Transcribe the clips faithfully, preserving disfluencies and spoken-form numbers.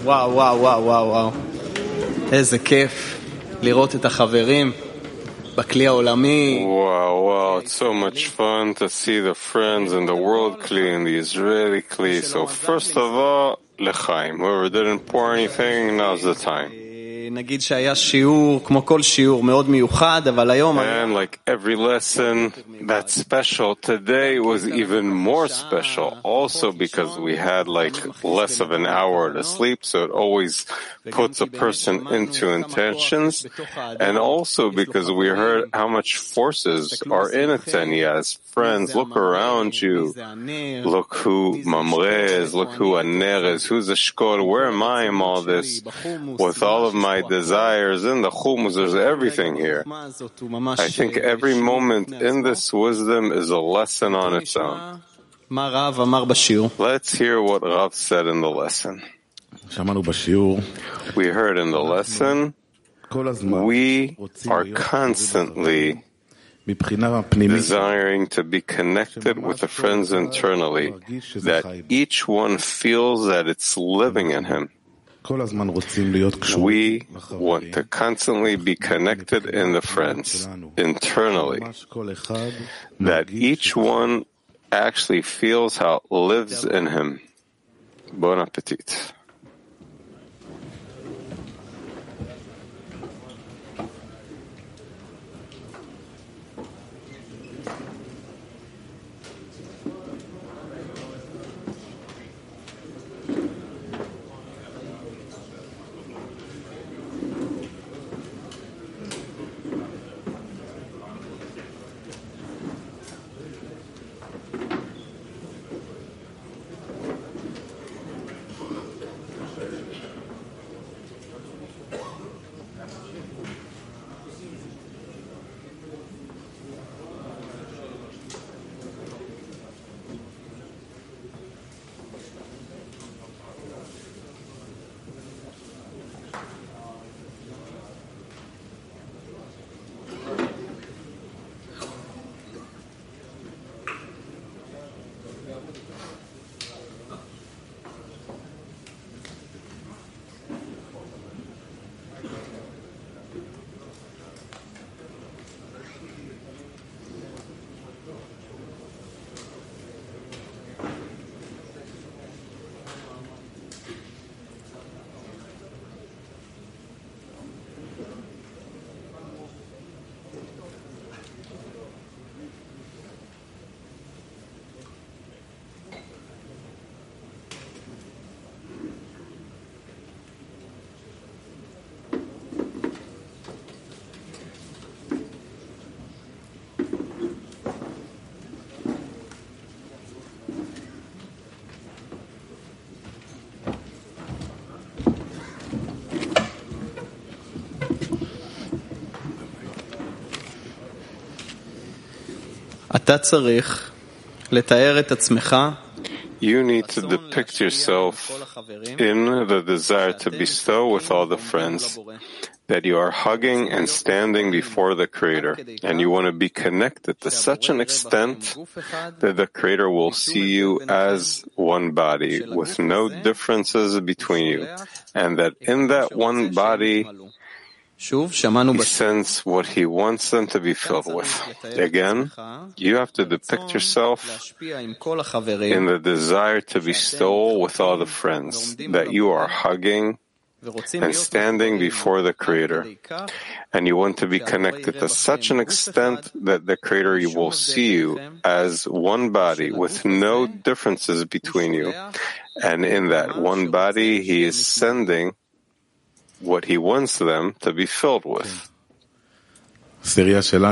וואו, וואו, וואו, וואו, וואו. איזה כיף לראות את החברים בכלי העולמי. Wow, wow, it's so much fun to see the friends in the world Kli and the Israeli Kli. So first of all, L'chaim. Whoever didn't pour anything, now's the time. נגיד שהיה שיעור, כמו כל שיעור, מאוד מיוחד, אבל היום... And like every lesson that's special, today was even more special. Also because we had like less of an hour to sleep, so it always puts a person into intentions. And also because we heard how much forces are in a Tanya. Friends, look around you. Look who Mamre is, look who Aner is, who's Eshkol, where am I in all this? With all of my desires in the Chumuz, there's everything here. I think every moment in this wisdom is a lesson on its own. Let's hear what Rav said in the lesson. We heard in the lesson, we are constantly desiring to be connected with the friends internally, that each one feels that it's living in him. We want to constantly be connected in the friends internally, that each one actually feels how it lives in him. Bon appetit. אתה צריך לתאר את עצמך. You need to depict yourself in the desire to bestow with all the friends, that you are hugging and standing before the Creator, and you want to be connected to such an extent that the Creator will see you as one body, with no differences between you, and that in that one body, He sends what He wants them to be filled with. Again, you have to depict yourself in the desire to bestow with all the friends, that you are hugging and standing before the Creator. And you want to be connected to such an extent that the Creator will see you as one body with no differences between you. And in that one body, He is sending what He wants them to be filled with. So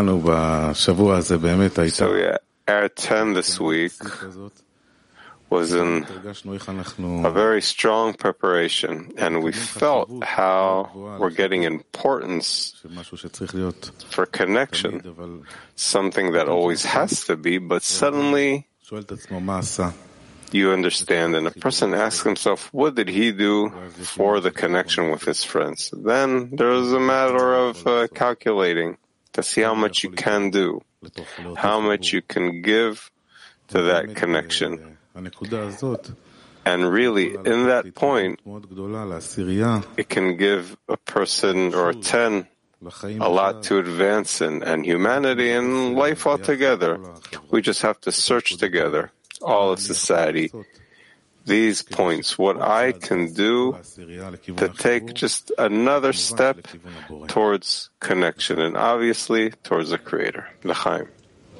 yeah, our ten this week was in a very strong preparation, and we felt how we're getting importance for connection, something that always has to be, but suddenly you understand, and a person asks himself, what did he do for the connection with his friends? Then there's a matter of uh, calculating to see how much you can do, how much you can give to that connection. And really, in that point, it can give a person or a ten a lot to advance in, and humanity and life altogether. We just have to search together, all of society, these points, what I can do to take just another step towards connection, and obviously towards the Creator, L'chaim.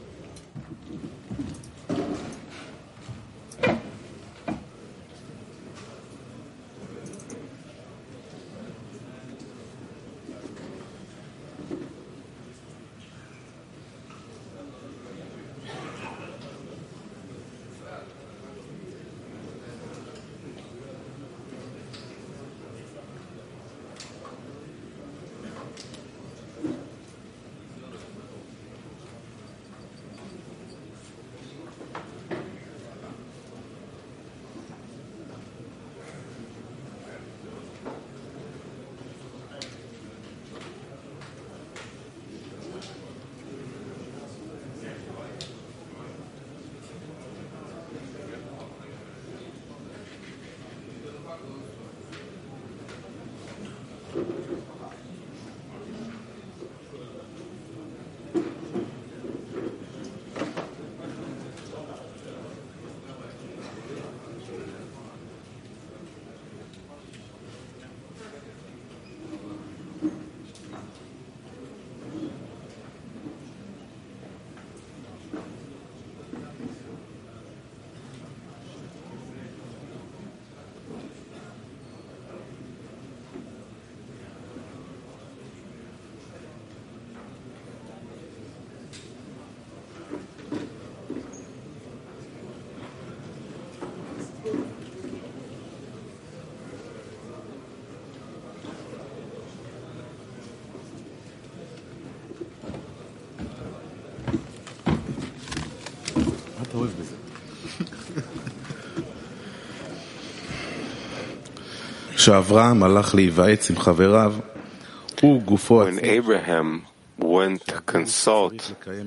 When Abraham went to consult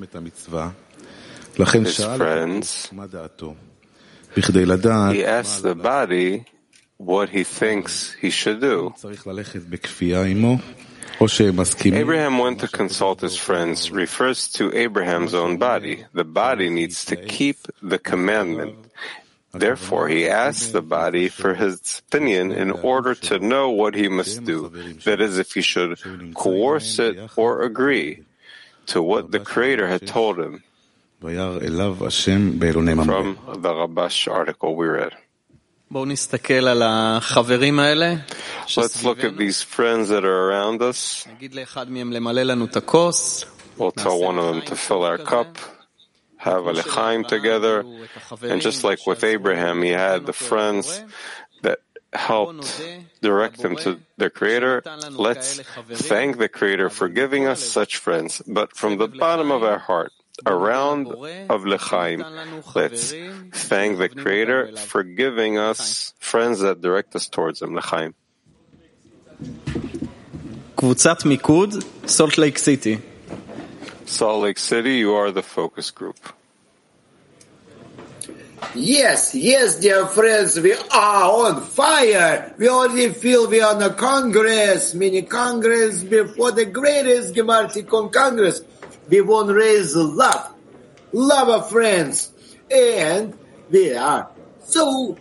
his friends, he asked the body what he thinks he should do. Abraham went to consult his friends refers to Abraham's own body. The body needs to keep the commandment. Therefore, he asked the body for his opinion in order to know what he must do. That is, if he should coerce it or agree to what the Creator had told him. From the Rabash article we read. Let's look at these friends that are around us. We'll tell one of them to fill our cup, have a l'chaim together, and just like with Abraham, he had the friends that helped direct him to their Creator. Let's thank the Creator for giving us such friends, but from the bottom of our heart, a round of l'chaim, let's thank the Creator for giving us friends that direct us towards Him, l'chaim. קבוצת מיקוד, Salt Lake City. Salt Lake City, you are the focus group. Yes, yes, dear friends, we are on fire. We already feel we are on a Congress, mini Congress before the greatest Gemartikon Congress. We want to raise love, love of friends, and we are so,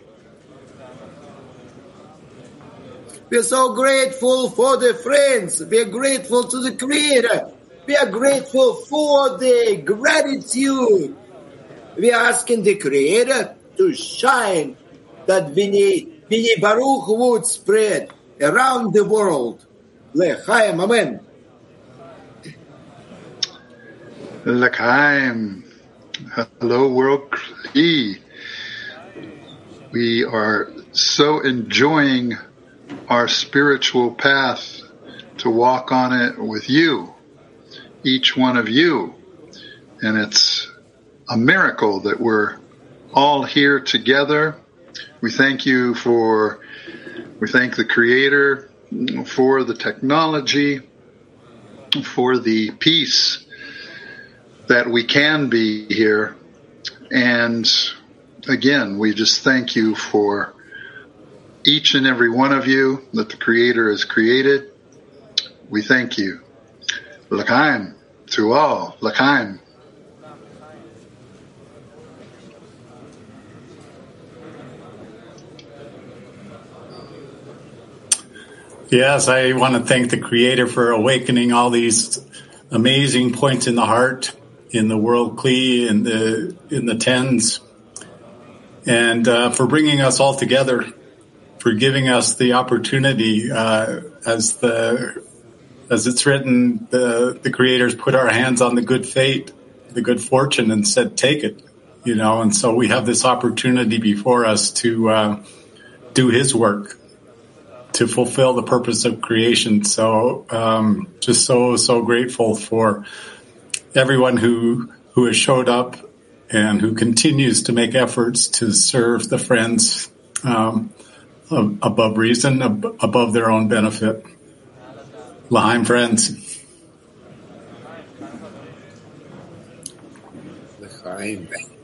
we're so grateful for the friends. We are grateful to the Creator. We are grateful for the gratitude. We are asking the Creator to shine that Bini, Bini Baruch would spread around the world. L'chaim, amen. L'chaim. Hello, world. We are so enjoying our spiritual path to walk on it with you, each one of you. And it's a miracle that we're all here together. We thank you for, we thank the Creator for the technology, for the peace that we can be here. And again, we just thank you for each and every one of you that the Creator has created. We thank you. L'chaim to all. L'chaim. Yes, I want to thank the Creator for awakening all these amazing points in the heart, in the world Kli, in the in the tens, and uh, for bringing us all together, for giving us the opportunity, uh, as the as it's written, the the Creator's put our hands on the good fate, the good fortune, and said, "Take it," you know. And so we have this opportunity before us to uh, do His work, to fulfill the purpose of creation. So um, just so, so grateful for everyone who who has showed up and who continues to make efforts to serve the friends um, above reason, ab- above their own benefit. L'chaim, friends. L'chaim.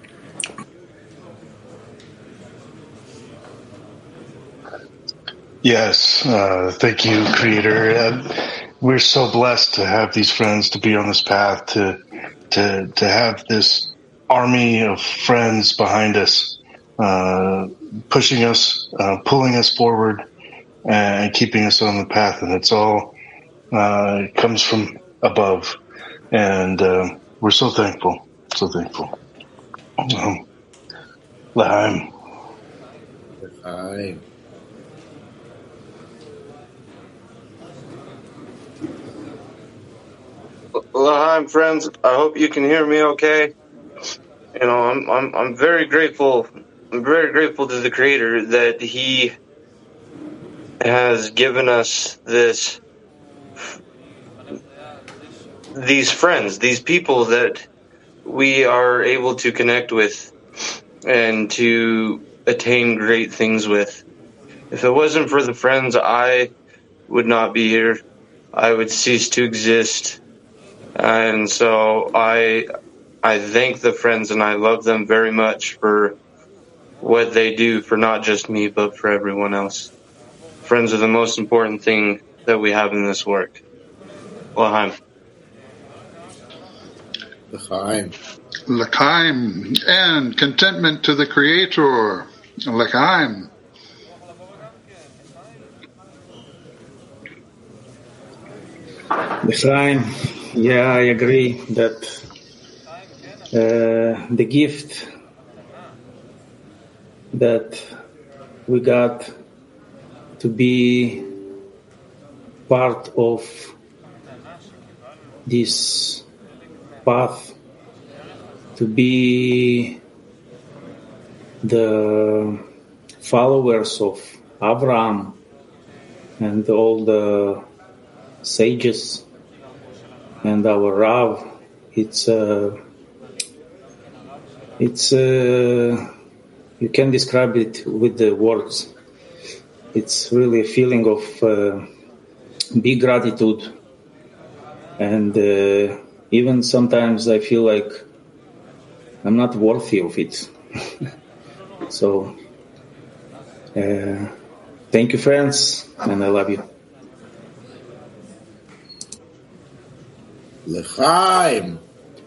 Yes, uh, thank you, Creator. Uh, we're so blessed to have these friends, to be on this path, to to to have this army of friends behind us, uh, pushing us, uh, pulling us forward, and keeping us on the path. And it's all uh, it comes from above, and uh, we're so thankful, so thankful. Um, L'chaim. L'chaim. L'chaim, friends. I hope you can hear me okay. You know, I'm I'm I'm very grateful. I'm very grateful to the Creator that He has given us this these friends, these people that we are able to connect with and to attain great things with. If it wasn't for the friends, I would not be here. I would cease to exist. And so I I thank the friends and I love them very much for what they do for not just me, but for everyone else. Friends are the most important thing that we have in this work. L'chaim. L'chaim. L'chaim. And contentment to the Creator. L'chaim. L'chaim. Yeah, I agree that uh, the gift that we got to be part of this path, to be the followers of Abraham and all the sages and our Rav, it's uh, it's uh, you can describe it with the words. It's really a feeling of uh, big gratitude, and uh, even sometimes I feel like I'm not worthy of it. So, uh, thank you, friends, and I love you. L'chaim.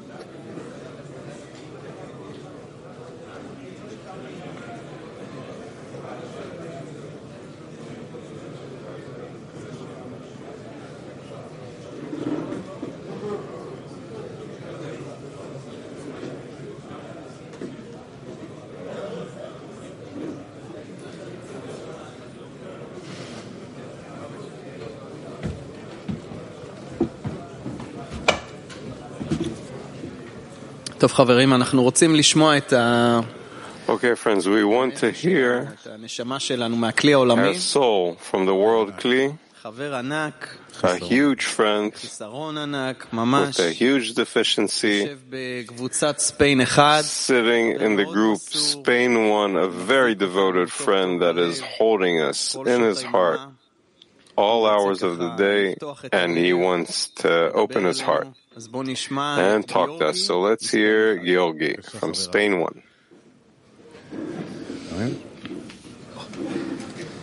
טוב חברים, אנחנו רוצים לשמוע את ה... Okay, friends, we want to hear הנשמה שלנו מהכלי העולמי. our soul from the world Kli, חבר ענק, a huge friend חיסרון ענק, ממש. with a huge deficiency, יושב בקבוצת ספיין אחד. sitting in the group Spain One, a very devoted friend that is holding us in his heart all hours of the day, and he wants to open his heart and talk to us. So let's hear Georgi from Spain One.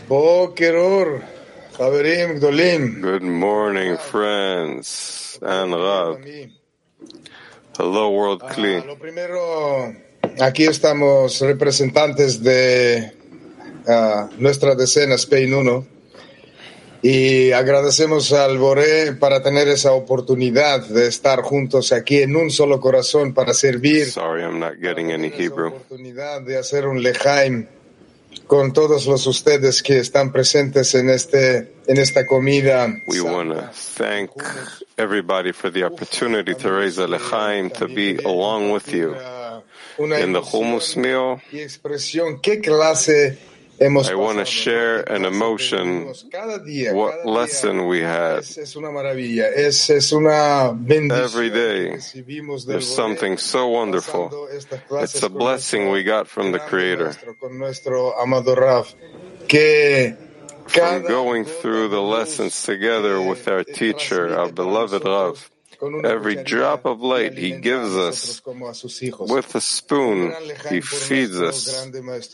Good morning, friends and Rav. Hello, World Kli. Lo primero, aquí estamos representantes de uh, nuestra decena Spain uno y agradecemos al Boré para tener esa oportunidad de estar juntos aquí en un solo corazón para servir. Sorry, I'm not getting any Hebrew. Esa oportunidad de hacer un lejaim con todos los ustedes que están presentes en este en esta comida. We want to thank everybody for the opportunity to raise a lechaim, to be along with you in the hummus meal. ¿Qué clase hemos I want to share an emotion, what lesson we had. Es una maravilla, es, es una bendición. Every day, there's something so wonderful. It's a blessing we got from the Creator. Con nuestro amado Rav, que From going through the lessons together with our teacher, our beloved Rav, every drop of light he gives us with a spoon, he feeds us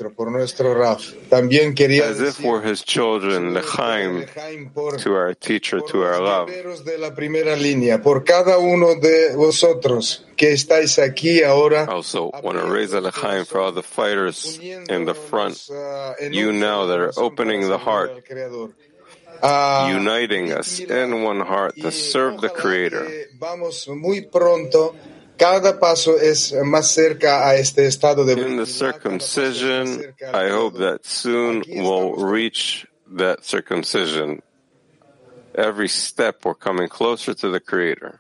as if we're his children, lechaim, to our teacher, to our Rav. Also, want to raise a lechaim for all the fighters in the front, you now that are opening the heart, uniting us in one heart to serve the Creator. In the circumcision, I hope that soon we'll reach that circumcision. Every step we're coming closer to the Creator.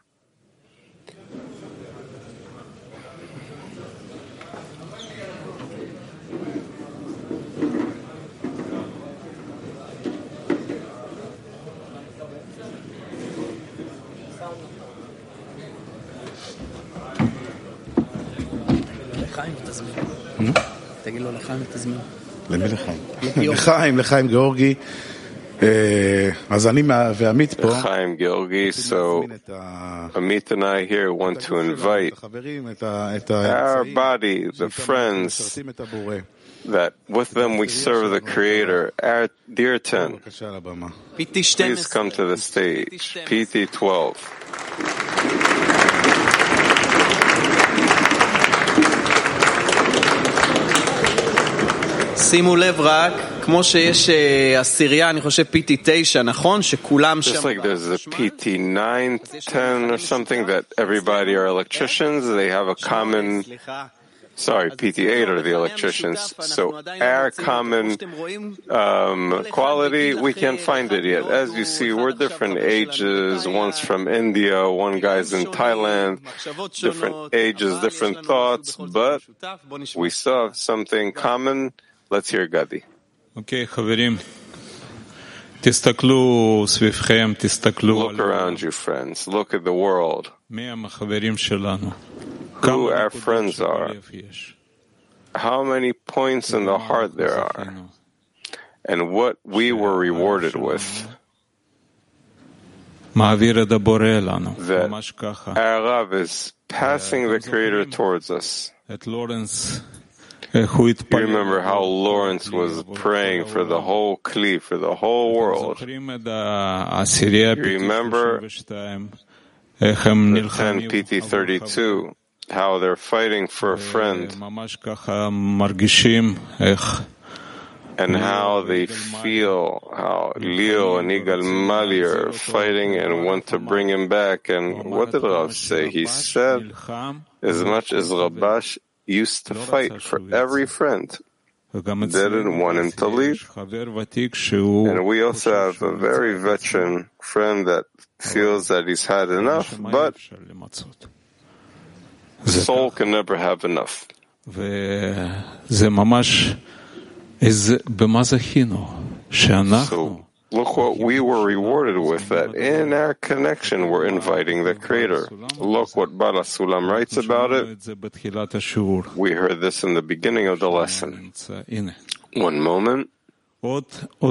תגיד לו לחיים ותזמין. למי לחיים? לחיים, לחיים גיאורגי. אז אני ועמית פה. לחיים גיאורגי, so Amit and I here want to invite our body, the friends, that with them we serve the Creator, our dear ten. Please come to the stage. P T twelve. שימו לב רק, כמו שיש עשירייה, אני חושב P T תשע, נכון? שכולם שם... Just like there's a P T nine, ten or something that everybody are electricians, they have a common... Sorry, P T eight are the electricians. So our common um, quality, we can't find it yet. As you see, we're different ages. One's from India, one guy's in Thailand. Different ages, different thoughts, but we still have something common. Let's hear Gadi. Okay, חברים. תסתכלו סביבכם, תסתכלו. Look around you, friends. Look at the world. מי החברים שלנו? Who our friends are. How many points in the heart there are. And what we were rewarded with. That our Rav is passing the Creator towards us. You remember how Lawrence was praying for the whole Kli, for the whole world. You remember the ten P T thirty-two, how they're fighting for a friend, and how they feel, how Leo and Igal Mali are fighting and want to bring him back. And what did Rav say? He said, as much as Rabash used to fight for every friend, they didn't want him to leave. And we also have a very veteran friend that feels that he's had enough, but soul can never have enough. So look what we were rewarded with, that in our connection we're inviting the Creator. Look what Bala Sulam writes about it. We heard this in the beginning of the lesson. One moment. I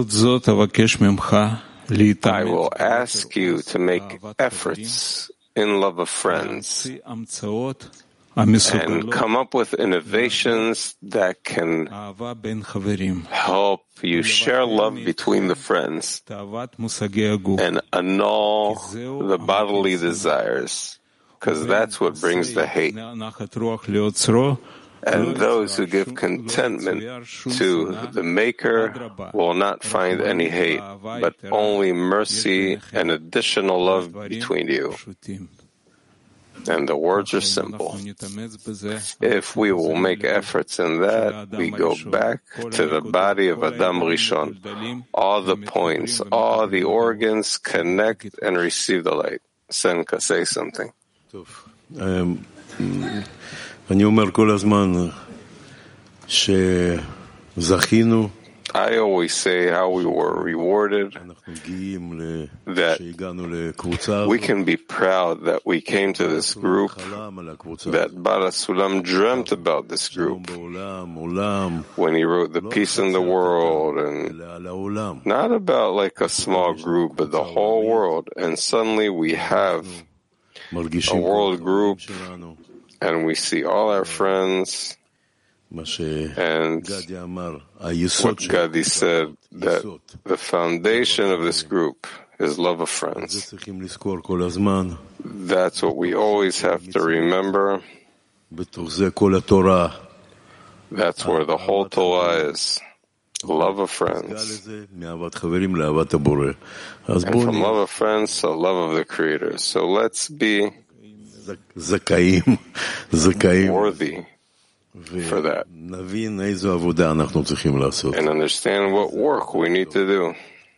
will ask you to make efforts in love of friends and come up with innovations that can help you share love between the friends and annul the bodily desires, because that's what brings the hate. And those who give contentment to the Maker will not find any hate, but only mercy and additional love between you. And the words are simple. If we will make efforts in that, we go back to the body of Adam Rishon. All the points, all the organs connect and receive the light. Senka, say something. אני אומר כל הזמן שזכינו. I always say how we were rewarded, that we can be proud that we came to this group, that Bala Sulam dreamt about this group when he wrote The Peace in the World, and not about like a small group, but the whole world. And suddenly we have a world group, and we see all our friends, and what Gadi said, that the foundation of this group is love of friends. That's what we always have to remember. That's where the whole Torah is. Love of friends. And from love of friends to love of the Creator. So let's be worthy for that, and understand what work we need to do.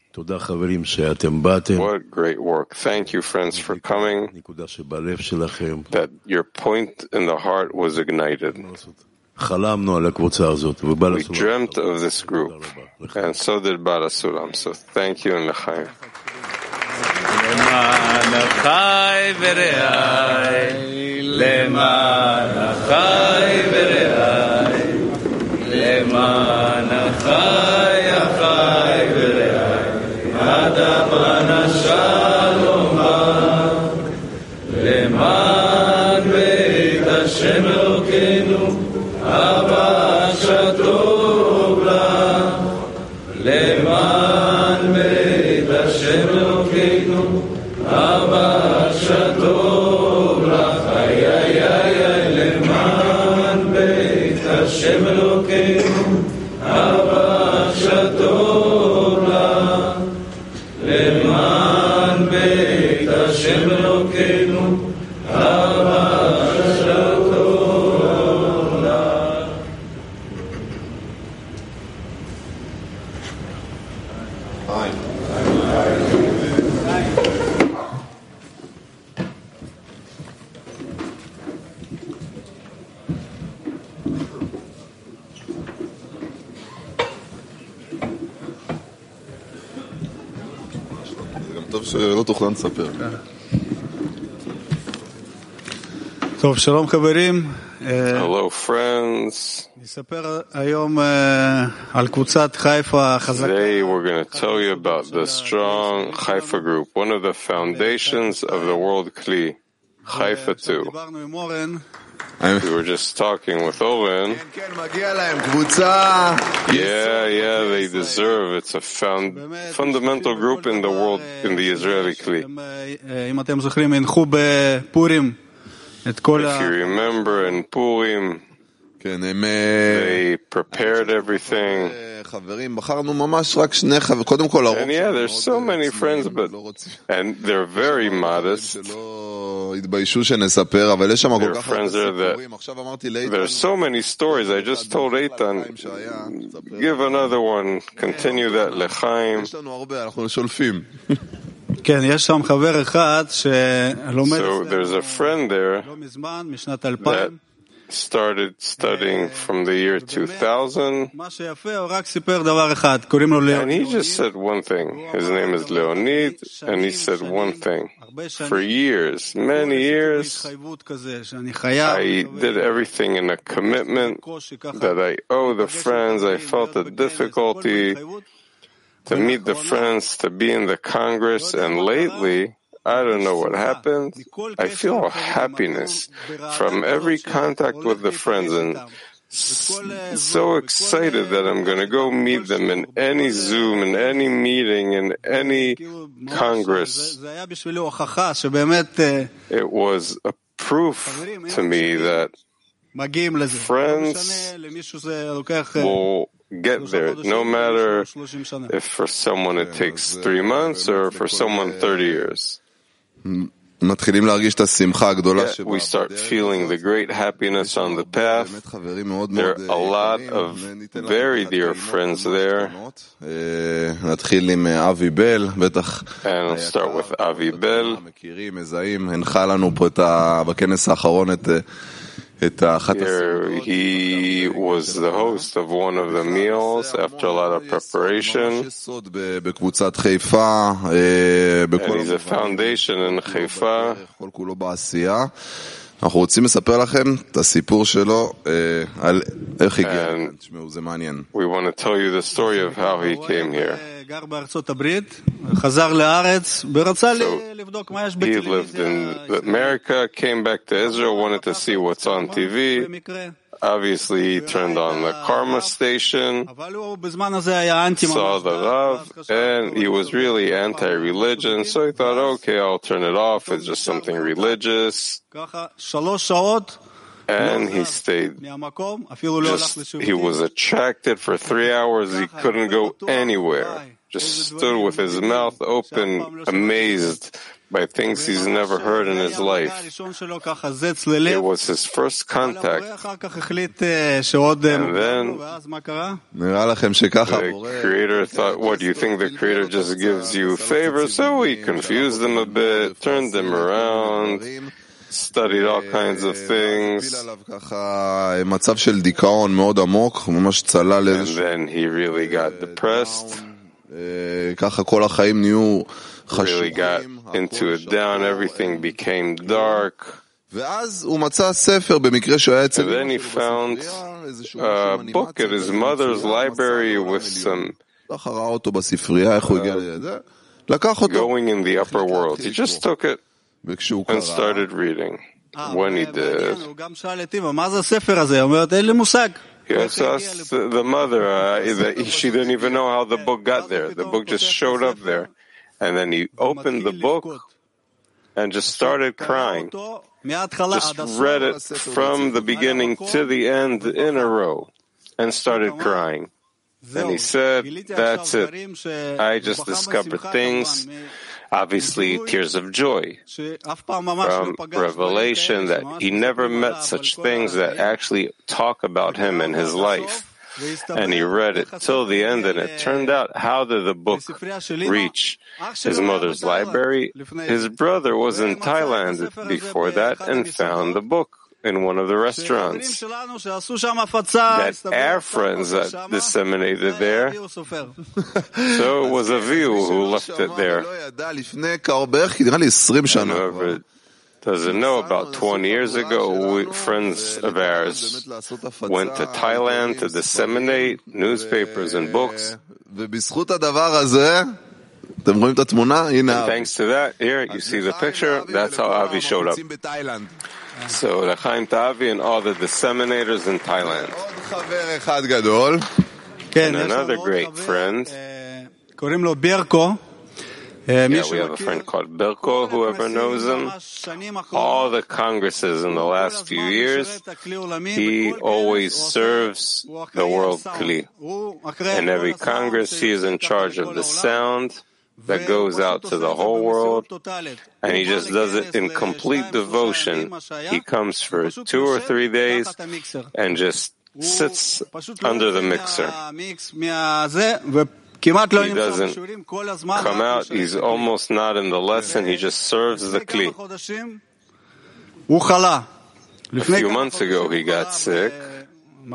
What great work. Thank you, friends, for coming, that your point in the heart was ignited. We dreamt of this group, and so did Bala Sulam. So thank you and L'chaim. למען החי ורעי, למען החי החי ורעי, אדמה נשלומה, למען בית השם אלוקינו, אבא שטוב לה, למען בית השם אלוקינו, אבא שטוב לה. Hashem Elokeinu, Abba Shator La, Leman Beit Hashem Elokeinu, Abba Shator La. שלא תוכלן לספר. טוב, שלום חברים. Hello friends. נספר היום על קבוצת חיפה החזקה. Today we're going to tell you about the strong Haifa group, one of the foundations of the world Kli, Haifa too. We were just talking with Oren. Yeah, yeah, they deserve. It's a found, fundamental group in the world, in the Israeli Kli. If you remember in Purim, they prepared everything. And yeah, there's so many friends, but and they're very modest. There are friends there that there's so many stories. I just told Eitan, give another one, continue that L'chaim. So there's a friend there that started studying from the year two thousand, and he just said one thing. His name is Leonid, and he said one thing. For years, many years, I did everything in a commitment that I owe the friends. I felt the difficulty to meet the friends, to be in the Congress, and lately I don't know what happened. I feel happiness from every contact with the friends and so excited that I'm going to go meet them in any Zoom, in any meeting, in any Congress. It was a proof to me that friends will get there, no matter if for someone it takes three months or for someone thirty years. Yeah, we start feeling the great happiness on the path. There are a lot of very dear friends there. And I'll start with Avi Bell. Here, he was the host of one of the meals after a lot of preparation. And he's a foundation in Haifa. אנחנו רוצים לספר לכם את הסיפור שלו על איך הגיע. We want to tell you the story of how he came here. גר בארצות הברית, חזר לארץ, ורצה לבדוק מה יש He lived in America, came back to Israel, wanted to see what's on T V. Obviously, he turned on the Karma station, saw the Rav, and he was really anti-religion, so he thought, okay, I'll turn it off, it's just something religious. And he stayed, just, he was attracted for three hours, he couldn't go anywhere. Just stood with his mouth open, amazed by things he's never heard in his life. It was his first contact. And then the Creator thought, what, do you think the Creator just gives you favors? So he confused them a bit, turned them around, studied all kinds of things. And then he really got depressed. Really got into it down, everything became dark. And then he found a book at his mother's library with some uh, going in the upper world. He just took it and started reading. When he did, he also asked the mother, uh, that she didn't even know how the book got there. The book just showed up there. And then he opened the book and just started crying. Just read it from the beginning to the end in a row and started crying. And he said, that's it. I just discovered things, obviously tears of joy, from revelation that he never met such things that actually talk about him and his life. And he read it till the end, and it turned out, how did the book reach his mother's library? His brother was in Thailand before that and found the book in one of the restaurants that our friends that disseminated there. So it was a view who left it there. And whoever doesn't know, about twenty years ago, we, friends of ours went to Thailand to disseminate newspapers and books. And thanks to that, here you see the picture, that's how Avi showed up. So L'chaim to Avi and all the disseminators in Thailand. And another great friend, yeah, we have a friend called Berko, whoever knows him. All the congresses in the last few years, he always serves the world Kli. In every congress, he is in charge of the sound that goes out to the whole world, and he just does it in complete devotion. He comes for two or three days and just sits under the mixer. He doesn't come out, he's almost not in the lesson, he just serves the Kli. A few months ago he got sick. In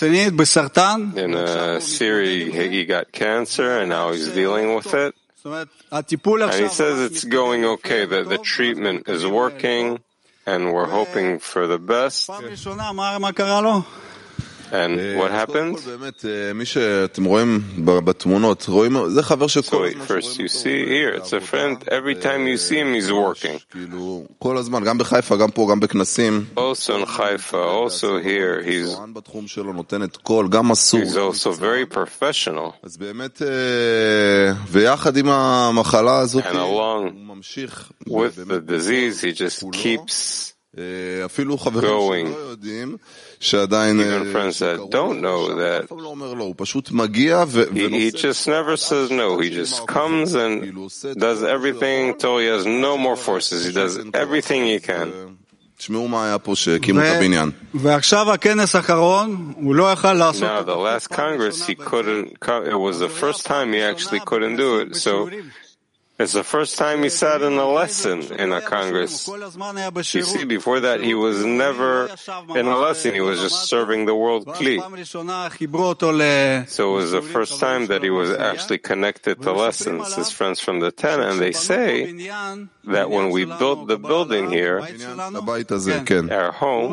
a series he got cancer and now he's dealing with it. And he says it's going okay, that the treatment is working and we're hoping for the best. And what happens? מי שאתם רואים בתמונות, רואים, זה חבר שכל הזמן. So first you see here, it's a friend. Every time you see him, he's working. כאילו, כל הזמן, גם בחיפה, גם פה, גם בכנסים. Also in Haifa, also here, he's. בתחום שלו נותן את כל, גם מסור. He's also very professional. אז באמת, ויחד עם המחלה הזאת, and along with the disease, he just keeps אפילו חברים שלא יודעים שעדיין even friends that don't know that הוא פשוט מגיע he just never says no, he just comes and does everything till he has no more forces, he does everything he can. תשמעו מה היה פה שהקימו את הבניין. ועכשיו הכנס האחרון, הוא לא יכל לעשות. Now the last Congress he couldn't, it was the first time he actually couldn't do it, so it's the first time he sat in a lesson in a Congress. You see, before that he was never in a lesson, he was just serving the world Kli. So it was the first time that he was actually connected to lessons, his friends from the ten, and they say that when we built the building here, our home,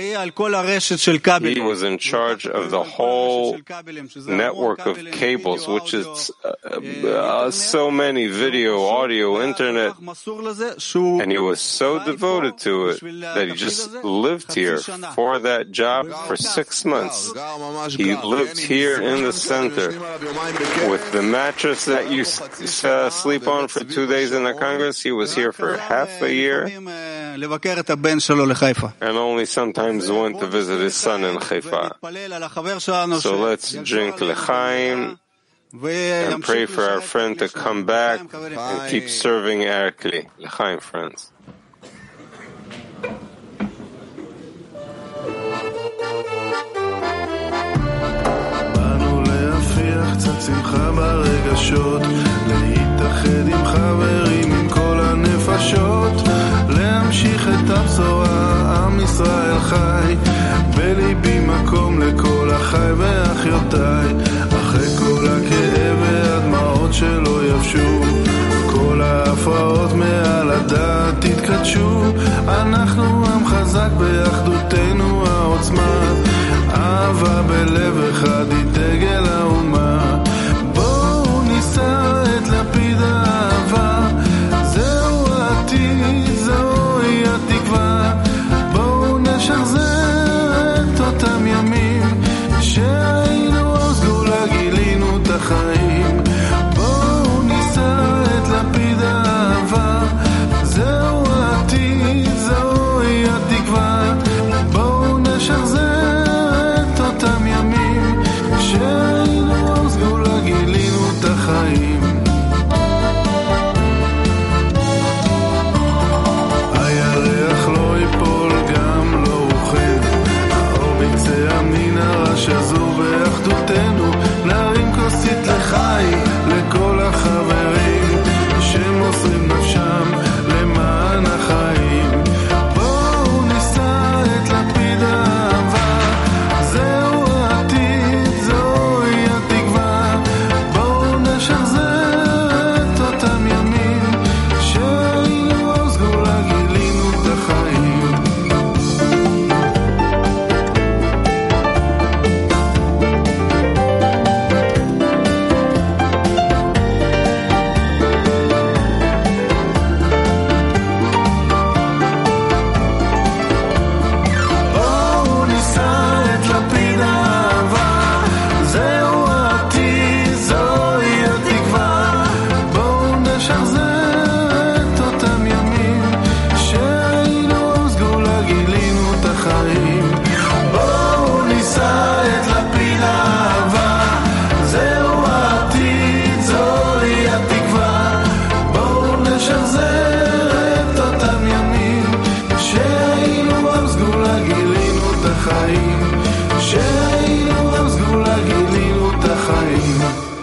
he was in charge of the whole network of cables, which is uh, uh, so many video, audio, internet, and he was so devoted to it that he just lived here for that job for six months. He lived here in the center with the mattress that you uh, sleep on for two days in the Congress. He was here for half a year and only sometimes went to visit his son in Haifa. So let's drink L'chaim and pray for our friend to come back and keep serving our Kli. L'chaim, friends. באנו להפיח קצת שמחה ברגשות, להתאחד עם חברים, עם כל הנפשות, להמשיך את הבשורה, עם ישראל חי, בליבי מקום לכל אחי ואחיותיי, אחרי כל הכאב והדמעות שלא יבשו, כל ההפרעות מעל הדעת תתקדשו, אנחנו עם חזק באחדותנו העוצמה, אהבה בלב אחד היא דגל האומה, בואו נישא את לפיד האהבה, זהו העתיד, זוהי התקווה, בואו נשחזר את אותם ימים שהיינו סגולה גילינו את החיים, בואו נישא את לפיד האהבה, זהו העתיד, זוהי התקווה, בואו נשחזר את אותם ימים שהיינו סגולה גילינו את החיים. הירח לא ייפול גם לא רוחד, האור בקצה המנהרה שזור באחדותנו, נרים כוסית לחיים לכל החברים שמוסרים נפשם למען החיים, בואו נישא את לפיד האהבה, זהו העתיד, זוהי התקווה, בואו נשחזר את אותם ימים שהיינו סגולה גילינו את החיים. בואו נישא את לפיד האהבה, זהו העתיד, זוהי התקווה, בואו נשחזר את אותם ימים שהיינו סגולה גילינו את החיים, בואו נישא את לפיד האהבה, זהו העתיד, זוהי התקווה, בואו נשחזר את אותם ימים שהיינו סגולה גילינו את החיים, שהיינו סגולה גילינו את החיים.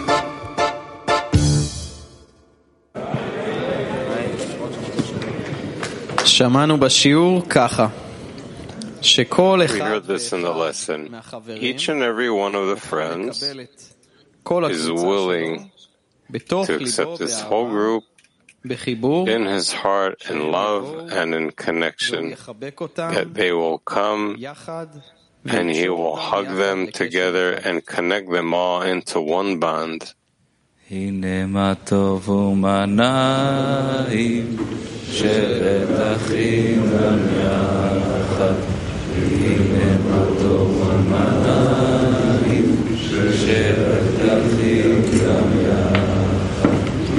שמענו בשיעור ככה, שכל We אחד heard this in the lesson. Each and every one of the friends is willing to accept this whole group בחיבור, in his heart, in love and in connection, that they will come יחד and he will hug them together and connect them all into one bond. הנה מה טוב ומה נעים, שבת אחים גם יחד. הנה מה טוב ומה נעים, שבת אחים גם יחד.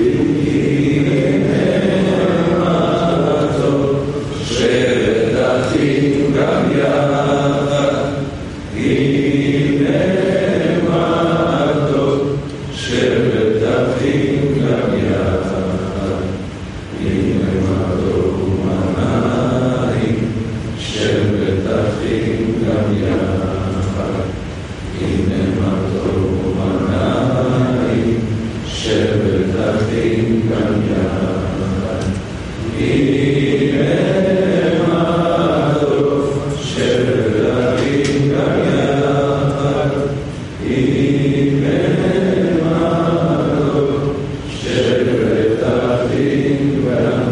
הנה מה טוב, שבת אחים גם יחד. הנה מה טוב, שבת אחים גם יחד. הנה מה טוב ומה נעים, שבת אחים גם יחד. הנה מה טוב ומה נעים, שבת אחים גם יחד. הנה מה טוב, שבת אחים גם יחד. הנה מה טוב, שבת אחים גם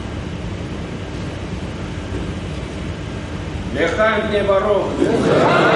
יחד. לחיים תהיה ברוך.